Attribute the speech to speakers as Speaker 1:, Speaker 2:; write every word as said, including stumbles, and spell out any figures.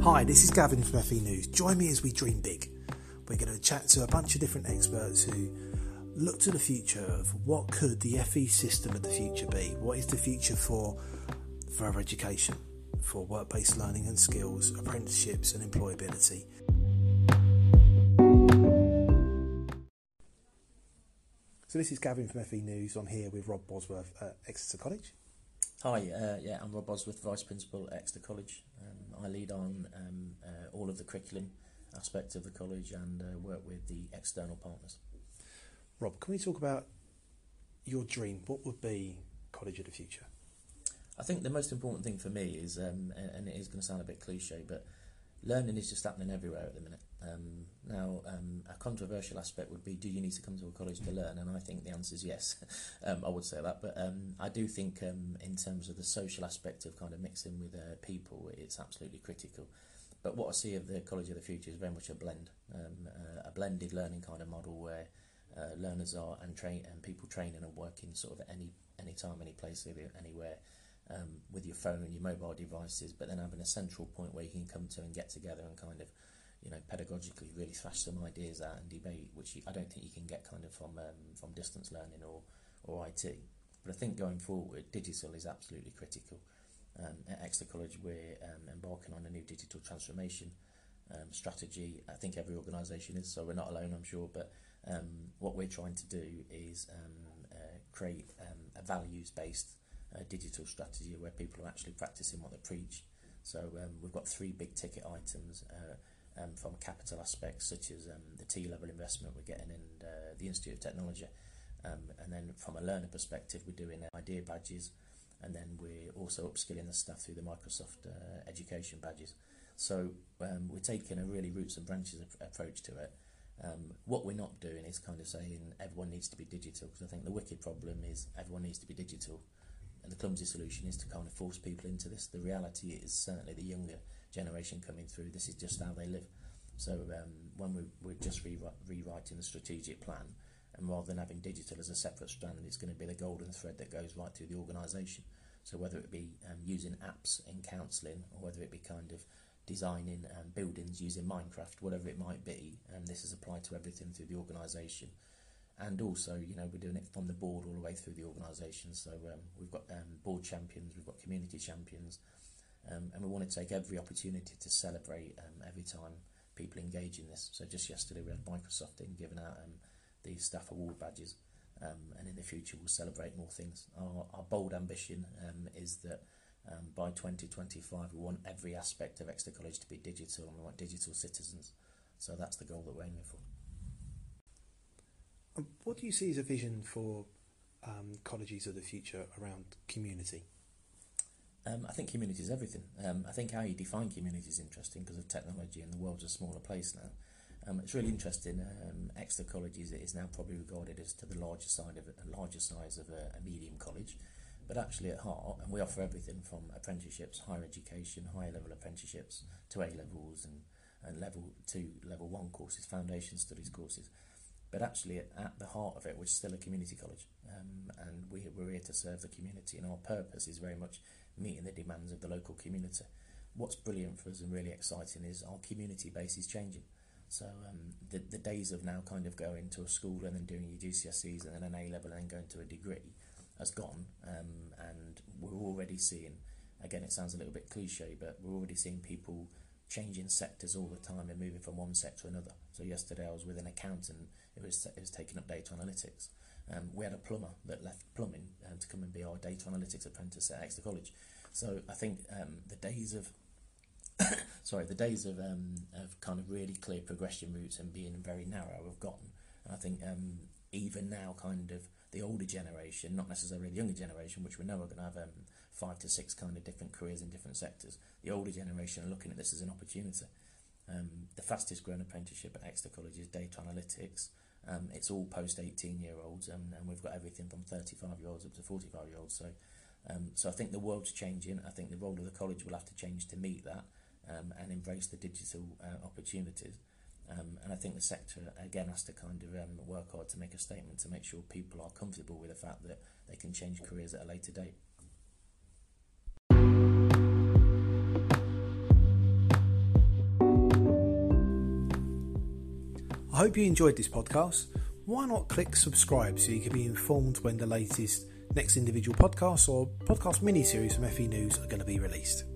Speaker 1: Hi, this is Gavin from F E News. Join me as we dream big. We're going to chat to a bunch of different experts who look to the future of what could the F E system of the future be. What is the future for further education, for work-based learning and skills, apprenticeships and employability. So this is Gavin from F E News. I'm here with Rob Bosworth at Exeter College.
Speaker 2: Hi, uh, yeah, I'm Rob Bosworth, Vice Principal at Exeter College. Um, I lead on um, uh, all of the curriculum aspect of the college and uh, work with the external partners.
Speaker 1: Rob, can we talk about your dream? What would be College of the Future?
Speaker 2: I think the most important thing for me is, um, and it is going to sound a bit cliche, but learning is just happening everywhere at the minute. Um, now, um, a controversial aspect would be, do you need to come to a college to learn? And I think the answer is yes. um, I would say that. But um, I do think um, in terms of the social aspect of kind of mixing with uh, people, it's absolutely critical. But what I see of the College of the Future is very much a blend, um, uh, a blended learning kind of model where uh, learners are and train and people training and working sort of at any, any time, any place, anywhere. Um, with your phone and your mobile devices, but then having a central point where you can come to and get together and kind of, you know, pedagogically really thrash some ideas out and debate, which you, I don't think you can get kind of from um, from distance learning or, or I T. But I think going forward, digital is absolutely critical. Um, at Exeter College, we're um, embarking on a new digital transformation um, strategy. I think every organisation is, so we're not alone, I'm sure, but um, what we're trying to do is um, uh, create um, a values-based Uh, digital strategy where people are actually practicing what they preach. So um, we've got three big ticket items uh, um, from capital aspects such as um, the T-level investment we're getting in uh, the Institute of Technology, um, and then from a learner perspective we're doing idea badges, and then we're also upskilling the staff through the Microsoft uh, education badges. So um, we're taking a really roots and branches ap- approach to it. Um, what we're not doing is kind of saying everyone needs to be digital, because I think the wicked problem is everyone needs to be digital. And the clumsy solution is to kind of force people into this. The reality is certainly the younger generation coming through, this is just how they live. So um, when we, we're just re- rewriting the strategic plan, and rather than having digital as a separate strand, it's going to be the golden thread that goes right through the organisation. So whether it be um, using apps in counselling, or whether it be kind of designing um, buildings using Minecraft, whatever it might be, and this is applied to everything through the organisation. And also, you know, we're doing it from the board all the way through the organisation. So um, we've got um, board champions, we've got community champions, um, and we want to take every opportunity to celebrate um, every time people engage in this. So just yesterday we had Microsoft in giving out um, the staff award badges, um, and in the future we'll celebrate more things. Our, our bold ambition um, is that um, by twenty twenty-five we want every aspect of Exeter College to be digital, and we want digital citizens. So that's the goal that we're aiming for.
Speaker 1: What do you see as a vision for um, colleges of the future around community?
Speaker 2: Um, I think community is everything. Um, I think how you define community is interesting because of technology, and the world's a smaller place now. Um, it's really interesting. Um, Exeter College is, is now probably regarded as to the larger side of it, a larger size of a, a medium college, but actually at heart, and we offer everything from apprenticeships, higher education, higher level apprenticeships to A levels and, and level two, level one courses, foundation studies courses. But actually, at the heart of it, we're still a community college, um, and we, we're here to serve the community, and our purpose is very much meeting the demands of the local community. What's brilliant for us and really exciting is our community base is changing. So um, the, the days of now kind of going to a school and then doing your G C S Es and then an A-level and then going to a degree has gone, um, and we're already seeing, again, it sounds a little bit cliche, but we're already seeing people changing sectors all the time and moving from one sector to another. So yesterday I was with an accountant who was, it was taking up data analytics. Um, we had a plumber that left plumbing um, to come and be our data analytics apprentice at Exeter College. So I think um, the days of sorry, the days of um, of kind of really clear progression routes and being very narrow have gone. And I think um, even now, kind of the older generation, not necessarily the younger generation, which we know are going to have um, five to six kind of different careers in different sectors. The older generation are looking at this as an opportunity. Um, the fastest growing apprenticeship at Exeter College is data analytics. Um, it's all post eighteen year olds, and, and we've got everything from thirty-five year olds up to forty-five year olds. So, um, so I think the world's changing. I think the role of the college will have to change to meet that um, and embrace the digital uh, opportunities. Um, and I think the sector again has to kind of um, work hard to make a statement to make sure people are comfortable with the fact that they can change careers at a later date.
Speaker 1: I hope you enjoyed this podcast. Why not click subscribe so you can be informed when the latest next individual podcasts or podcast mini-series from F E News are going to be released.